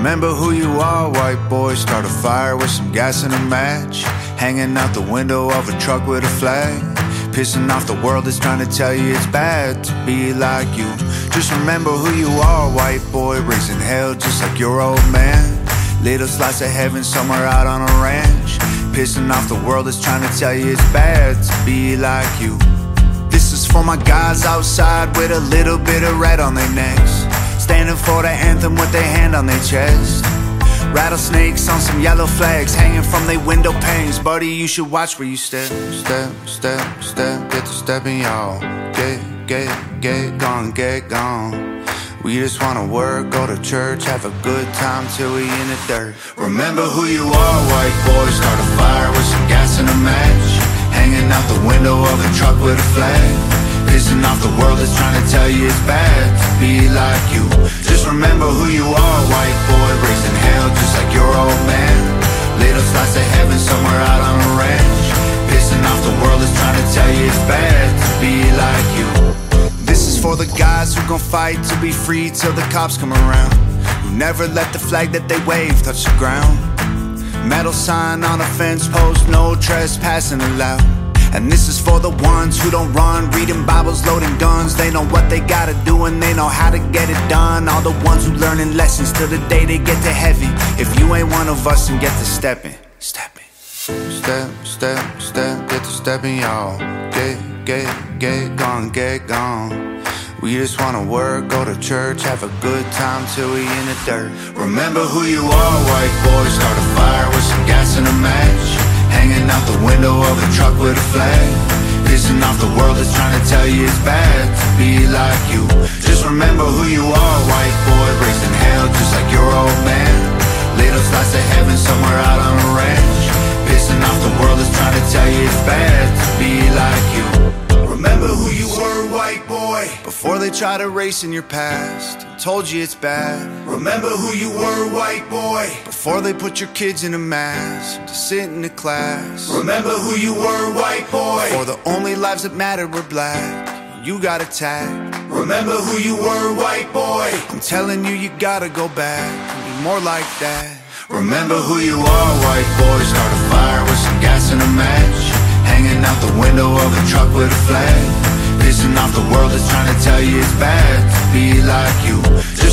Remember who you are, white boy. Start a fire with some gas and a match, hanging out the window of a truck with a flag, pissing off the world that's trying to tell you it's bad to be like you. Just remember who you are, white boy. Raising hell just like your old man. Little slice of heaven somewhere out on a ranch, pissing off the world that's trying to tell you it's bad to be like you. This is for my guys outside with a little bit of red on their necks, standing for the anthem with their hand on their chest. Rattlesnakes on some yellow flags hanging from their window panes. Buddy, you should watch where you step. Step, step, step, get to stepping, y'all. Get gone, get gone. We just wanna work, go to church, have a good time till we in the dirt. Remember who you are, white boy. Start a fire with some gas and a match, hanging out the window of a truck with a flag, pissing off the world that's trying to tell you it's bad to be like you. Just remember who you are, white boy. Raising hell just like your old man. Little slice of heaven somewhere out on a ranch, pissing off the world that's trying to tell you it's bad to be like you. This is for the guys who gon' fight to be free till the cops come around, who never let the flag that they wave touch the ground. Metal sign on a fence post, no trespassing allowed. And this is for the ones who don't run, reading Bibles, loading guns. They know what they gotta do and they know how to get it done. All the ones who learning lessons till the day they get to heaven. If you ain't one of us, then get to stepping. Stepping. Step, step, step, get to stepping, y'all. Get gone, get gone. We just wanna work, go to church, have a good time till we in the dirt. Remember who you are, white boy. Start a fire with some gas and a match, hanging out the window of a truck with a flag, pissing off the world that's trying to tell you it's bad to be like you. Just remember who you are, white boy. Raising hell just like your old man. Little slice of heaven somewhere out on a ranch, pissing off the world that's trying to tell you it's bad to be like you. Remember who you were, white boy, before they try to erase in your past and told you it's bad. Remember who you were, white boy, before they put your kids in a mask to sit in the class. Remember who you were, white boy, before the only lives that matter were black. You got attacked. Remember who you were, white boy. I'm telling you, you gotta go back and be more like that. Remember who you are, white boy. Start a fire with some gas and a match, hanging out the window of a truck with a flag, pissing off the world that's trying to tell you it's bad to be like you.